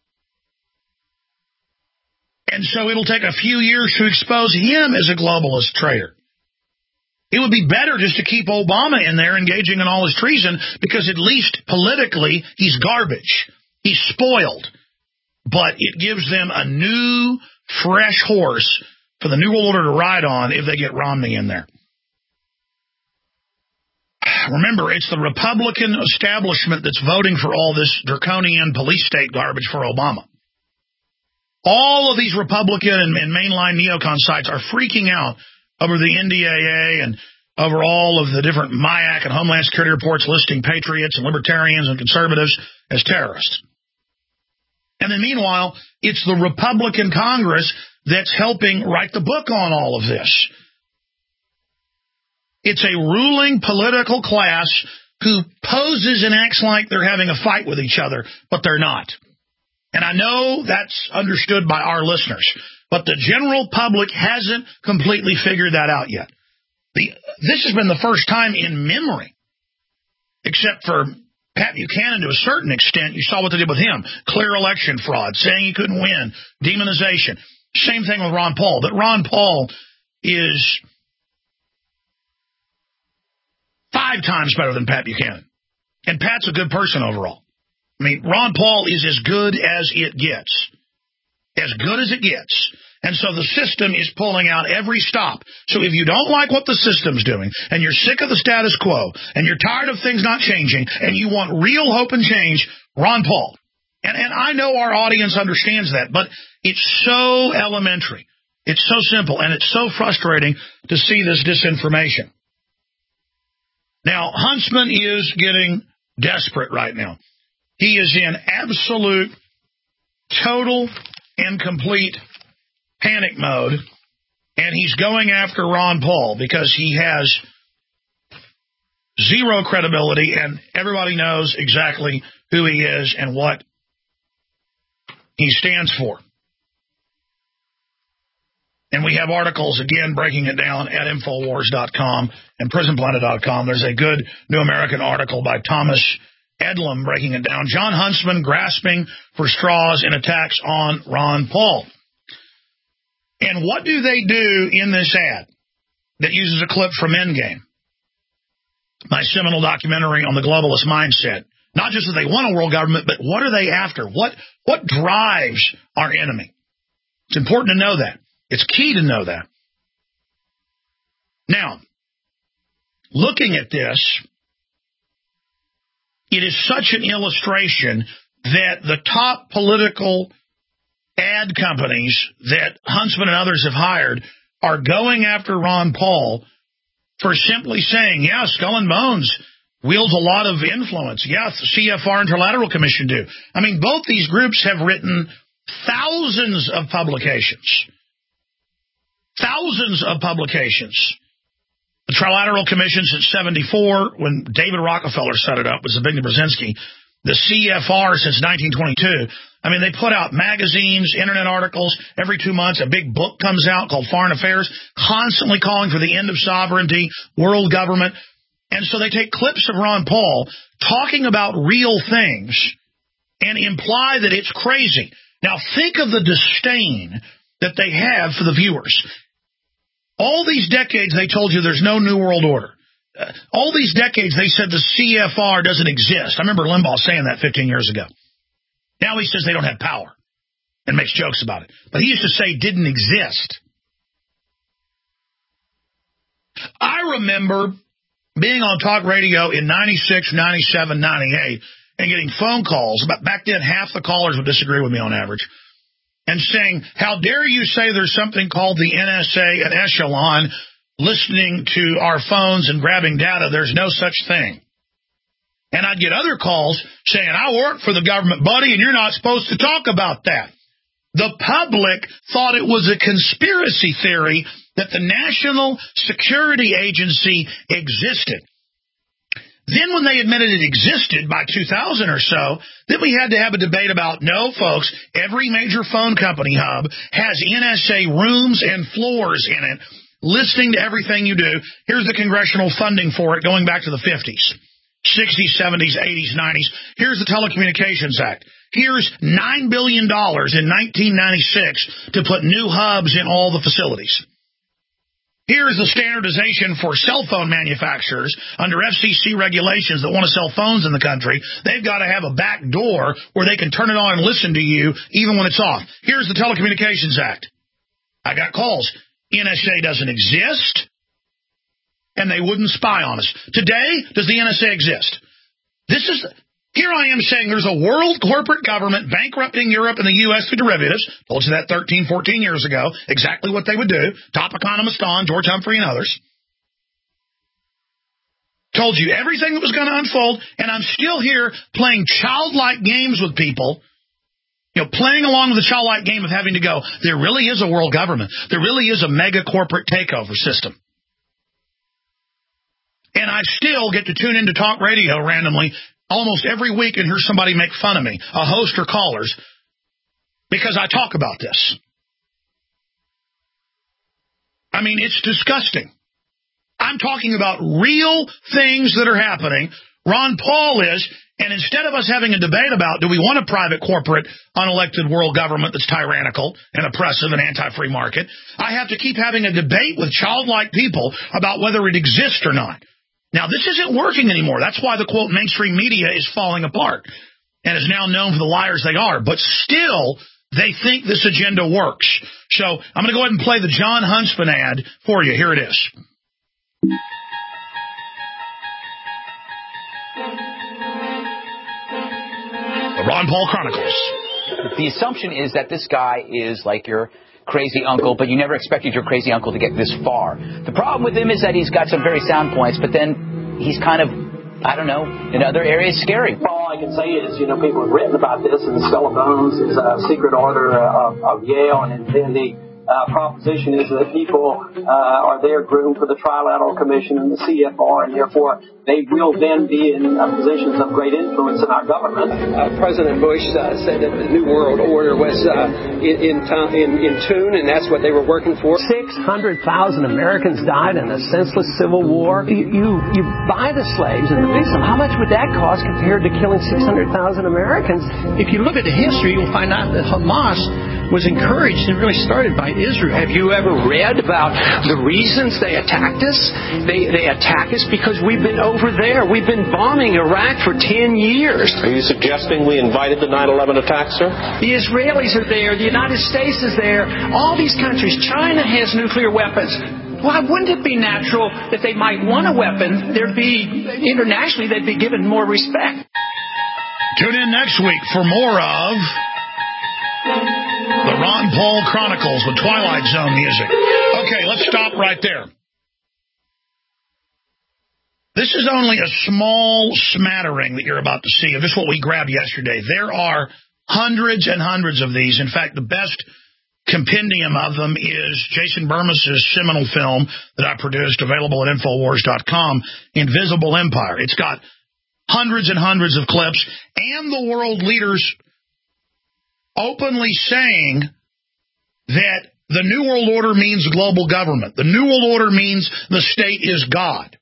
Speaker 2: And so it'll take a few years to expose him as a globalist traitor. It would be better just to keep Obama in there engaging in all his treason, because at least politically he's garbage. He's spoiled. But it gives them a new, fresh horse for the New World Order to ride on if they get Romney in there. Remember, it's the Republican establishment that's voting for all this draconian police state garbage for Obama. All of these Republican and, and mainline neocon sites are freaking out over the N D A A and over all of the different M I A C and Homeland Security reports listing patriots and libertarians and conservatives as terrorists. And then meanwhile, it's the Republican Congress that's helping write the book on all of this. It's a ruling political class who poses and acts like they're having a fight with each other, but they're not. And I know that's understood by our listeners, but the general public hasn't completely figured that out yet. The, this has been the first time in memory, except for Pat Buchanan to a certain extent. You saw what they did with him. Clear election fraud, saying he couldn't win, demonization. Same thing with Ron Paul. But Ron Paul is five times better than Pat Buchanan. And Pat's a good person overall. I mean, Ron Paul is as good as it gets. As good as it gets. And so the system is pulling out every stop. So if you don't like what the system's doing, and you're sick of the status quo, and you're tired of things not changing, and you want real hope and change, Ron Paul. And, and I know our audience understands that, but it's so elementary. It's so simple, and it's so frustrating to see this disinformation. Now, Huntsman is getting desperate right now. He is in absolute, total, and complete panic mode, and he's going after Ron Paul because he has zero credibility, and everybody knows exactly who he is and what he stands for. And we have articles, again, breaking it down at Infowars dot com and Prison Planet dot com. There's a good New American article by Thomas Edlam breaking it down. John Huntsman grasping for straws in attacks on Ron Paul. And what do they do in this ad that uses a clip from Endgame, my seminal documentary on the globalist mindset, Not just that they want a world government, but what are they after? What what drives our enemy? It's important to know that. It's key to know that. Now, looking at this, it is such an illustration that the top political ad companies that Huntsman and others have hired are going after Ron Paul for simply saying, yeah, Skull and Bones wields a lot of influence. Yeah, the C F R and Trilateral Commission do. I mean, both these groups have written thousands of publications. Thousands of publications. The Trilateral Commission since seventy-four, when David Rockefeller set it up, was Zbigniew Brzezinski. The C F R since nineteen twenty-two. I mean, they put out magazines, internet articles. Every two months, a big book comes out called Foreign Affairs, constantly calling for the end of sovereignty, world government. And so they take clips of Ron Paul talking about real things and imply that it's crazy. Now, think of the disdain that they have for the viewers. All these decades, they told you there's no New World Order. Uh, all these decades, they said the C F R doesn't exist. I remember Limbaugh saying that fifteen years ago. Now he says they don't have power and makes jokes about it. But he used to say it didn't exist. I remember being on talk radio in ninety-six, ninety-seven, ninety-eight and getting phone calls. About back then, half the callers would disagree with me on average. And saying, how dare you say there's something called the N S A and Echelon listening to our phones and grabbing data. There's no such thing. And I'd get other calls saying, I work for the government, buddy, and you're not supposed to talk about that. The public thought it was a conspiracy theory that the National Security Agency existed. Then when they admitted it existed by two thousand or so, then we had to have a debate about, no, folks, every major phone company hub has N S A rooms and floors in it, listening to everything you do. Here's the congressional funding for it going back to the fifties, sixties, seventies, eighties, nineties. Here's the Telecommunications Act. Here's nine billion dollars in nineteen ninety-six to put new hubs in all the facilities. Here's the standardization for cell phone manufacturers under F C C regulations that want to sell phones in the country. They've got to have a back door where they can turn it on and listen to you even when it's off. Here's the Telecommunications Act. I got calls. N S A doesn't exist, and they wouldn't spy on us. Today, does the N S A exist? This is... Here I am saying there's a world corporate government bankrupting Europe and the U S through derivatives. Told you that thirteen, fourteen years ago. Exactly what they would do. Top economist on, George Humphrey and others. Told you everything that was going to unfold, and I'm still here playing childlike games with people. You know, playing along with the childlike game of having to go, there really is a world government. There really is a mega corporate takeover system. And I still get to tune into talk radio randomly almost every week and hear somebody make fun of me, a host or callers, because I talk about this. I mean, it's disgusting. I'm talking about real things that are happening. Ron Paul is, and instead of us having a debate about, do we want a private, corporate, unelected world government that's tyrannical and oppressive and anti-free market, I have to keep having a debate with childlike people about whether it exists or not. Now, this isn't working anymore. That's why the, quote, mainstream media is falling apart and is now known for the liars they are. But still, they think this agenda works. So I'm going to go ahead and play the John Huntsman ad for you. Here it is. The Ron Paul Chronicles.
Speaker 15: The assumption is that this guy is like your crazy uncle, but you never expected your crazy uncle to get this far. The problem with him is that he's got some very sound points, but then he's kind of, I don't know, in other areas scary.
Speaker 16: All I can say is, you know, people have written about this, and Skull and Bones is a secret order of, of Yale, and then the uh, proposition is that people uh, are there groomed for the Trilateral Commission and the C F R, and therefore they will then be in uh, positions of great influence in our government.
Speaker 17: Uh, President Bush uh, said that the New World Order was uh, in, in, in, in tune, and that's what they were working for.
Speaker 18: six hundred thousand Americans died in a senseless civil war. You, you, you buy the slaves and release them. How much would that cost compared to killing six hundred thousand Americans?
Speaker 19: If you look at the history, you'll find out that Hamas
Speaker 18: was encouraged and really started by Israel.
Speaker 17: Have you ever read about the reasons they attacked us? They, they attack us because we've been over there. We've been bombing Iraq for ten years.
Speaker 19: Are you suggesting we invited the nine eleven attacks, sir?
Speaker 17: The Israelis are there. The United States is there. All these countries. China has nuclear weapons. Why wouldn't it be natural that they might want a weapon? There'd be, internationally, they'd be given more respect.
Speaker 2: Tune in next week for more of the Ron Paul Chronicles with Twilight Zone music. Okay, let's stop right there. This is only a small smattering that you're about to see of just what we grabbed yesterday. There are hundreds and hundreds of these. In fact, the best compendium of them is Jason Bermas's seminal film that I produced, available at Infowars dot com, Invisible Empire. It's got hundreds and hundreds of clips, and the world leaders openly saying that the New World Order means global government. The New World Order means the state is God.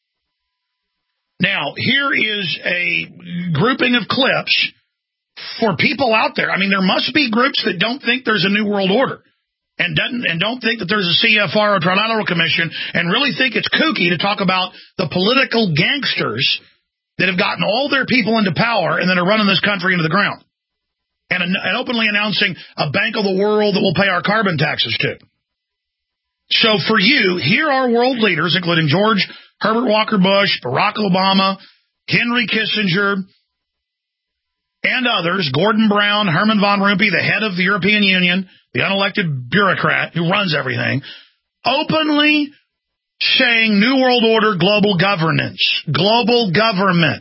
Speaker 2: Now, here is a grouping of clips for people out there. I mean, there must be groups that don't think there's a New World Order and doesn't and don't think that there's a C F R or Trilateral Commission and really think it's kooky to talk about the political gangsters that have gotten all their people into power and then are running this country into the ground and, and openly announcing a Bank of the World that we'll pay our carbon taxes to. So for you, here are world leaders, including George Herbert Walker Bush, Barack Obama, Henry Kissinger, and others, Gordon Brown, Herman von Rompuy, the head of the European Union, the unelected bureaucrat who runs everything, openly saying New World Order, global governance, global government.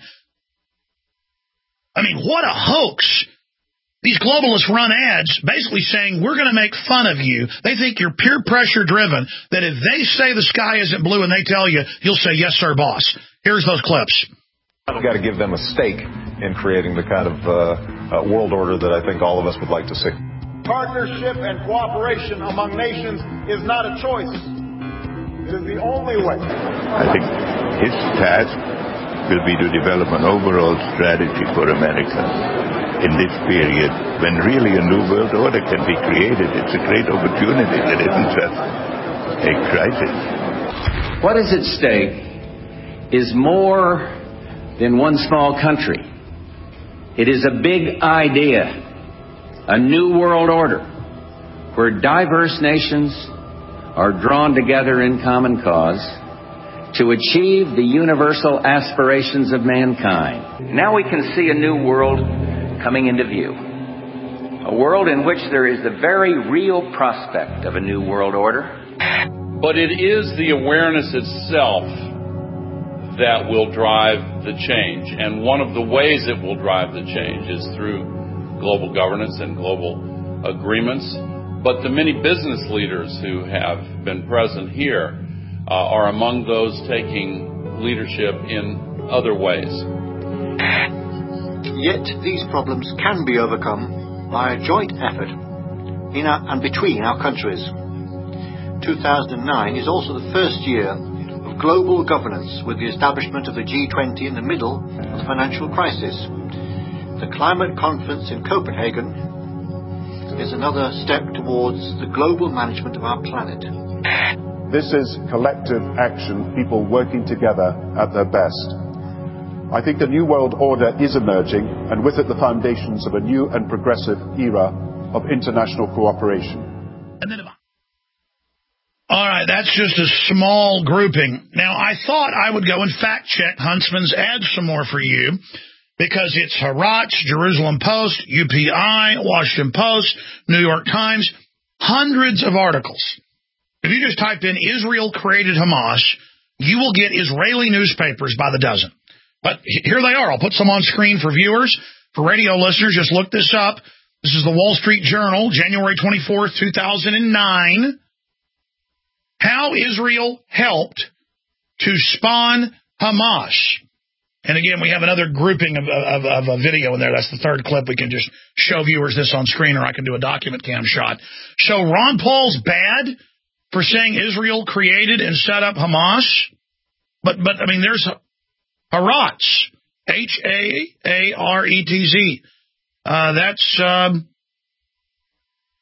Speaker 2: I mean, what a hoax. These globalists run ads basically saying, we're going to make fun of you. They think you're peer pressure driven, that if they say the sky isn't blue and they tell you, you'll say, yes, sir, boss. Here's those clips.
Speaker 20: I've got to give them a stake in creating the kind of uh, uh, world order that I think all of us would like to see.
Speaker 21: Partnership and cooperation among nations is not a choice. It is the only way.
Speaker 22: I think his task will be to develop an overall strategy for America in this period when really a new world order can be created. It's a great opportunity. It isn't just a crisis.
Speaker 23: What is at stake is more than one small country. It is a big idea, a new world order, where diverse nations are drawn together in common cause to achieve the universal aspirations of mankind. Now we can see a new world coming into view, a world in which there is the very real prospect of a new world order.
Speaker 24: But it is the awareness itself that will drive the change. And one of the ways it will drive the change is through global governance and global agreements. But the many business leaders who have been present here uh, are among those taking leadership in other ways.
Speaker 25: Yet these problems can be overcome by a joint effort in our, and between our countries. two thousand nine is also the first year of global governance, with the establishment of the G twenty in the middle of the financial crisis. The climate conference in Copenhagen is another step towards the global management of our planet.
Speaker 26: This is collective action, people working together at their best. I think the New World Order is emerging, and with it the foundations of a new and progressive era of international cooperation.
Speaker 2: And then, all right, that's just a small grouping. Now, I thought I would go and fact-check Huntsman's ads some more for you, because it's Haaretz, Jerusalem Post, U P I, Washington Post, New York Times, hundreds of articles. If you just type in Israel created Hamas, you will get Israeli newspapers by the dozen. But here they are. I'll put some on screen for viewers. For radio listeners, just look this up. This is the Wall Street Journal, January twenty-fourth, two thousand nine. How Israel helped to spawn Hamas. And again, we have another grouping of, of, of a video in there. That's the third clip. We can just show viewers this on screen, or I can do a document cam shot. So Ron Paul's bad for saying Israel created and set up Hamas. But, but I mean, there's Haaretz, H A A R E T Z. Uh, that's um,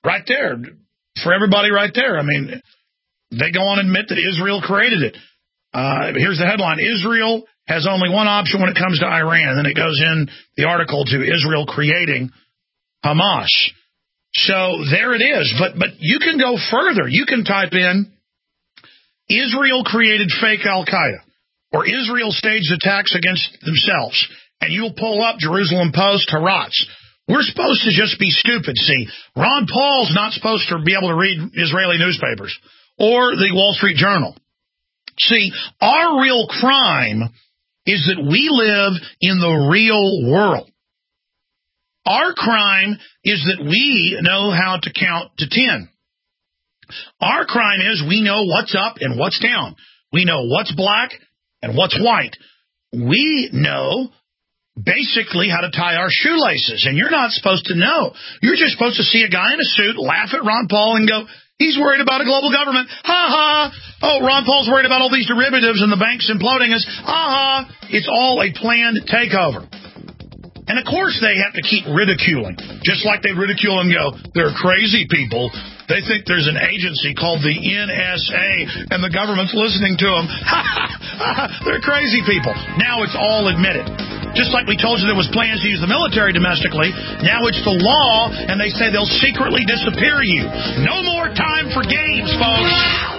Speaker 2: Right there. For everybody right there. I mean, they go on and admit that Israel created it. Uh, here's the headline. Israel has only one option when it comes to Iran. And then it goes in the article to Israel creating Hamas. So there it is. But but you can go further. You can type in Israel created fake Al-Qaeda or Israel staged attacks against themselves. And you'll pull up Jerusalem Post, Haaretz. We're supposed to just be stupid. See, Ron Paul's not supposed to be able to read Israeli newspapers or the Wall Street Journal. See, our real crime is that we live in the real world. Our crime is that we know how to count to ten. Our crime is we know what's up and what's down. We know what's black and what's white. We know basically how to tie our shoelaces, and you're not supposed to know. You're just supposed to see a guy in a suit, laugh at Ron Paul, and go, he's worried about a global government. Ha ha. Oh, Ron Paul's worried about all these derivatives and the banks imploding us. Ha ha. It's all a planned takeover. And, of course, they have to keep ridiculing, just like they ridicule and go, they're crazy people. They think there's an agency called the N S A, and the government's listening to them. They're crazy people. Now it's all admitted. Just like we told you there was plans to use the military domestically, now it's the law, and they say they'll secretly disappear you. No more time for games, folks.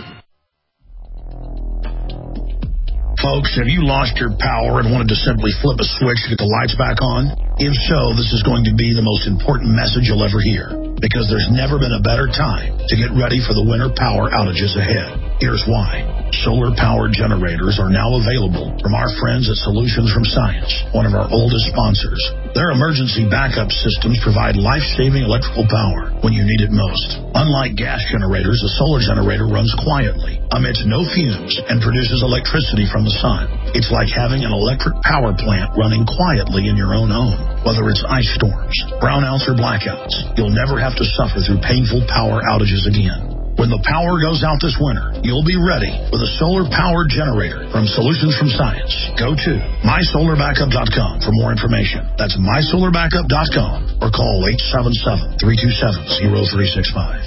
Speaker 2: Folks, have you lost your power and wanted to simply flip a switch to get the lights back on? If so, this is going to be the most important message you'll ever hear, because there's never been a better time to get ready for the winter power outages ahead. Here's why. Solar-powered generators are now available from our friends at Solutions from Science, one of our oldest sponsors. Their emergency backup systems provide life-saving electrical power when you need it most. Unlike gas generators, a solar generator runs quietly, emits no fumes, and produces electricity from the sun. It's like having an electric power plant running quietly in your own home. Whether it's ice storms, brownouts, or blackouts, you'll never have to suffer through painful power outages again. When the power goes out this winter, you'll be ready with a solar-powered generator from Solutions from Science. Go to my solar backup dot com for more information. That's my solar backup dot com or call eight seven seven, three two seven, zero three six five.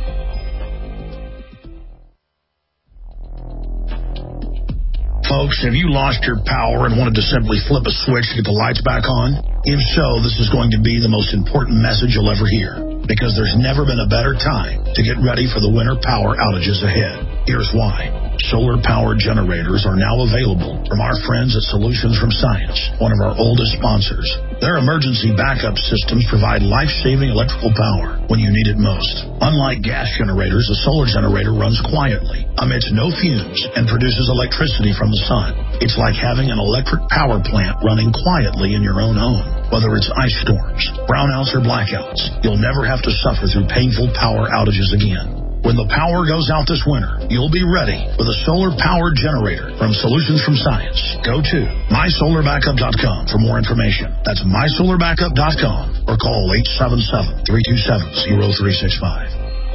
Speaker 2: Folks, have you lost your power and wanted to simply flip a switch to get the lights back on? If so, this is going to be the most important message you'll ever hear, because there's never been a better time to get ready for the winter power outages ahead. Here's why. Solar-powered generators are now available from our friends at Solutions from Science, one of our oldest sponsors. Their emergency backup systems provide life-saving electrical power when you need it most. Unlike gas generators, a solar generator runs quietly, emits no fumes, and produces electricity from the sun. It's like having an electric power plant running quietly in your own home. Whether it's ice storms, brownouts, or blackouts, you'll never have to suffer through painful power outages again. When the power goes out this winter, you'll be ready with a solar-powered generator from Solutions from Science. Go to my solar backup dot com for more information. That's my solar backup dot com or call eight seven seven, three two seven, zero three six five.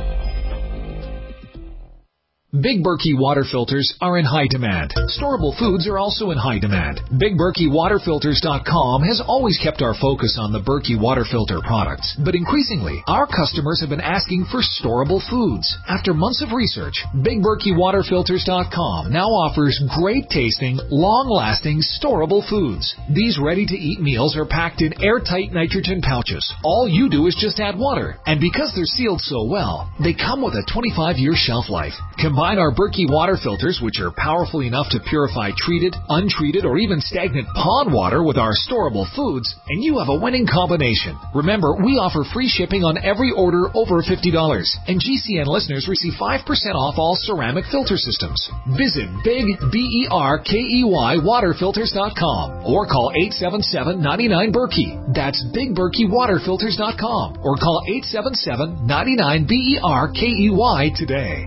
Speaker 3: Big Berkey water filters are in high demand. Storable foods are also in high demand. Big Berkey Water Filters dot com has always kept our focus on the Berkey water filter products, but increasingly, our customers have been asking for storable foods. After months of research, Big Berkey Water Filters dot com now offers great-tasting, long-lasting, storable foods. These ready-to-eat meals are packed in airtight nitrogen pouches. All you do is just add water, and because they're sealed so well, they come with a twenty-five year shelf life. Combine our Berkey water filters, which are powerful enough to purify treated, untreated, or even stagnant pond water with our storable foods, and you have a winning combination. Remember, we offer free shipping on every order over fifty dollars, and G C N listeners receive five percent off all ceramic filter systems. Visit Big B E R K E Y Water Filters dot com or call eight seven seven, nine nine, Berkey. That's Big Berkey Water Filters dot com or call eight seven seven, nine nine, B E R K E Y today.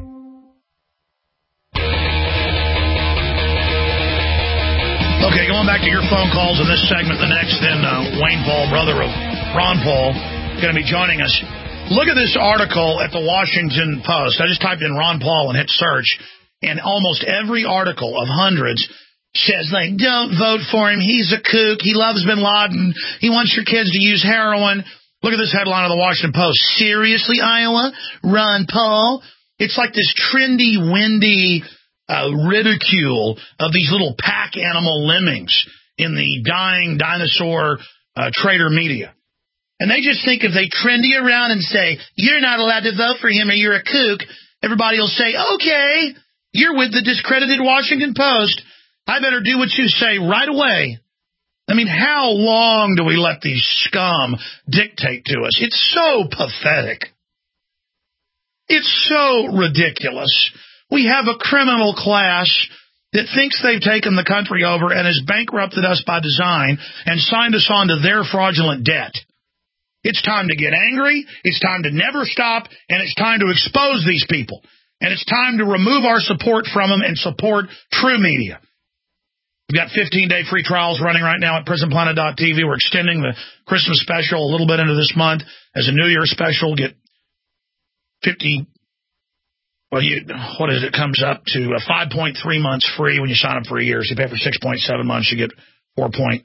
Speaker 2: Okay, going back to your phone calls in this segment, the next, then uh, Wayne Paul, brother of Ron Paul, going to be joining us. Look at this article at the Washington Post. I just typed in Ron Paul and hit search, and almost every article of hundreds says, like, don't vote for him. He's a kook. He loves bin Laden. He wants your kids to use heroin. Look at this headline of the Washington Post. Seriously, Iowa? Ron Paul? It's like this trendy, windy uh, ridicule of these little pack animal lemmings in the dying dinosaur uh, traitor media. And they just think if they trendy around and say, you're not allowed to vote for him or you're a kook, everybody will say, okay, you're with the discredited Washington Post. I better do what you say right away. I mean, how long do we let these scum dictate to us? It's so pathetic. It's so ridiculous. We have a criminal class that thinks they've taken the country over and has bankrupted us by design and signed us on to their fraudulent debt. It's time to get angry, it's time to never stop, and it's time to expose these people. And it's time to remove our support from them and support true media. We've got fifteen-day free trials running right now at prison planet dot t v. We're extending the Christmas special a little bit into this month as a New Year special. Get fifty, well, you, what is it? It comes up to uh, five point three months free when you sign up for a year. So you pay for six point seven months, you get four point.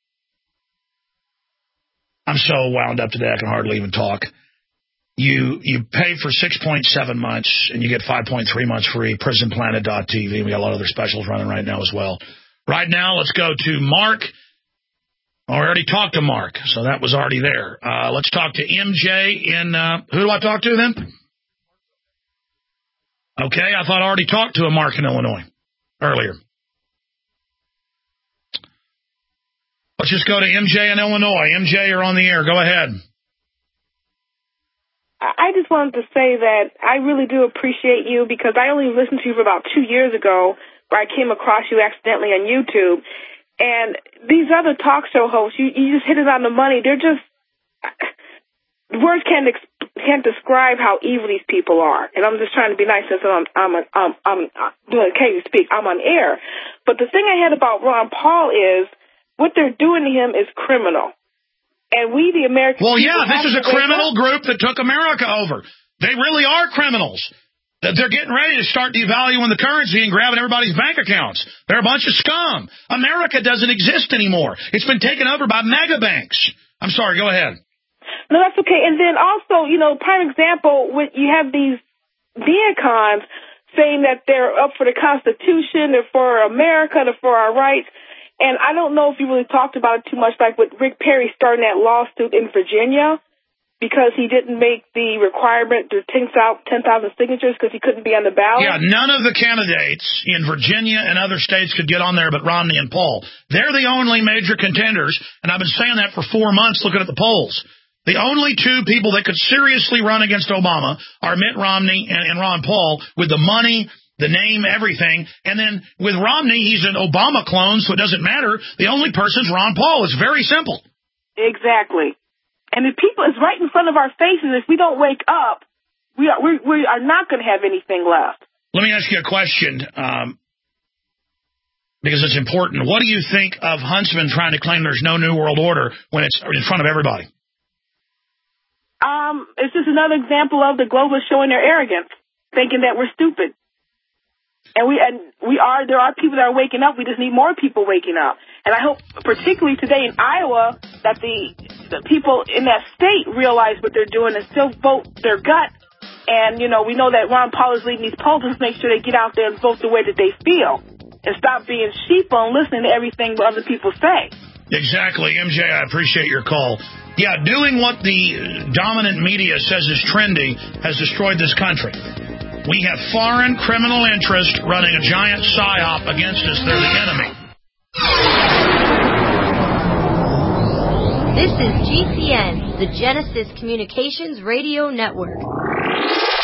Speaker 2: I'm so wound up today I can hardly even talk. You you pay for six point seven months and you get five point three months free. prison planet dot t v. We got a lot of other specials running right now as well. Right now, let's go to Mark. Oh, I already talked to Mark, so that was already there. Uh, let's talk to M J in, uh, who do I talk to then? Okay, I thought I already talked to a Mark in Illinois earlier. Let's just go to M J in Illinois. M J, you're on the air. Go ahead.
Speaker 4: I just wanted to say that I really do appreciate you because I only listened to you for about two years ago where I came across you accidentally on YouTube. And these other talk show hosts, you, you just hit it on the money. They're just, words can't ex- can't describe how evil these people are. And I'm just trying to be nice since I'm, I'm, I'm, I'm, I'm doing occasionally speak. I'm on air. But the thing I had about Ron Paul is what they're doing to him is criminal. And we, the American
Speaker 2: Well,
Speaker 4: people,
Speaker 2: yeah, this is a criminal group that took America over. They really are criminals. They're getting ready to start devaluing the currency and grabbing everybody's bank accounts. They're a bunch of scum. America doesn't exist anymore. It's been taken over by mega banks. I'm sorry, go ahead.
Speaker 4: No, that's okay. And then also, you know, prime example, when you have these neocons saying that they're up for the Constitution, they're for America, they're for our rights. And I don't know if you really talked about it too much, like with Rick Perry starting that lawsuit in Virginia because he didn't make the requirement to ten thousand signatures because he couldn't be on the ballot.
Speaker 2: Yeah, none of the candidates in Virginia and other states could get on there but Romney and Paul. They're the only major contenders, and I've been saying that for four months looking at the polls. The only two people that could seriously run against Obama are Mitt Romney and, and Ron Paul with the money, the name, everything. And then with Romney, he's an Obama clone, so it doesn't matter. The only person's Ron Paul. It's very simple.
Speaker 4: Exactly. And the people is right in front of our faces. If we don't wake up, we are we, we are not going to have anything left.
Speaker 2: Let me ask you a question, um, because it's important. What do you think of Huntsman trying to claim there's no New World Order when it's in front of everybody?
Speaker 4: Um, it's just another example of the globalists showing their arrogance, thinking that we're stupid. And we and we are. There are people that are waking up. We just need more people waking up. And I hope, particularly today in Iowa, that the, the people in that state realize what they're doing and still vote their gut. And you know, we know that Ron Paul is leading these polls. Just make sure they get out there and vote the way that they feel, and stop being sheeple and listening to everything other people say.
Speaker 2: Exactly, M J. I appreciate your call. Yeah, doing what the dominant media says is trendy has destroyed this country. We have foreign criminal interest running a giant psyop against us. They're the enemy.
Speaker 5: This is G C N, the Genesis Communications Radio Network.